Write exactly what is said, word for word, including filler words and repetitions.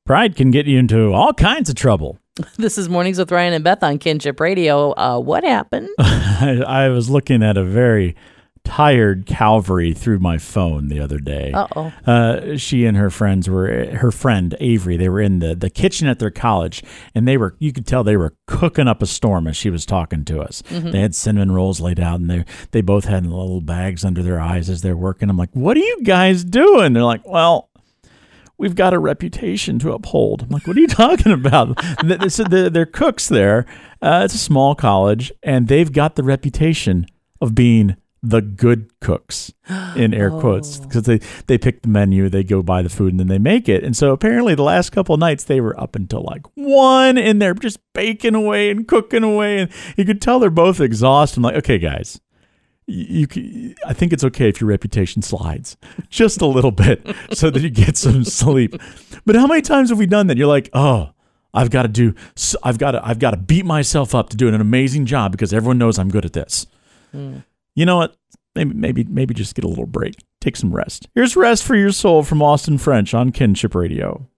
Pride can get you into all kinds of trouble. This is Mornings with Ryan and Beth on Kinship Radio. Uh, what happened? I, I was looking at a very tired Calvary through my phone the other day. Uh-oh. Uh, she and her friends were, her friend Avery, they were in the, the kitchen at their college, and they were, you could tell they were cooking up a storm as she was talking to us. Mm-hmm. They had cinnamon rolls laid out, and they they both had little bags under their eyes as they're working. I'm like, what are you guys doing? They're like, well, we've got a reputation to uphold. I'm like, what are you talking about? So they're cooks there. Uh, it's a small college, and they've got the reputation of being the good cooks, in air oh. quotes, because they, they pick the menu, they go buy the food, and then they make it. And so apparently the last couple of nights, they were up until like one in there just baking away and cooking away. And you could tell they're both exhausted. I'm like, okay, guys. You, you, I think it's okay if your reputation slides just a little bit so that you get some sleep. But how many times have we done that? You're like, oh, I've got to do, I've got to, I've got to beat myself up to do an amazing job because everyone knows I'm good at this. Mm. You know what? Maybe, maybe, maybe just get a little break. Take some rest. Here's Rest for Your Soul from Austin French on Kinship Radio.